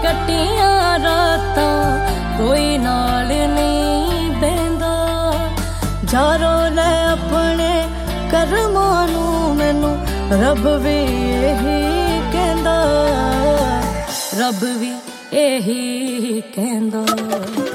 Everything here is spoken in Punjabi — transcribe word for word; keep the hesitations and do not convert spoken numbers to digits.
ਕੱਟੀਆਂ ਰਾਤਾਂ ਕੋਈ ਨਾਲ ਨਹੀਂ ਬਹਿੰਦਾ। ਜਾਰੋ ਲੈ ਆਪਣੇ ਕਰਮਾਂ ਨੂੰ ਮੈਨੂੰ ਰੱਬ ਵੀ ਇਹੀ ਕਹਿੰਦਾ, ਰੱਬ ਵੀ ਇਹੀ ਕਹਿੰਦਾ।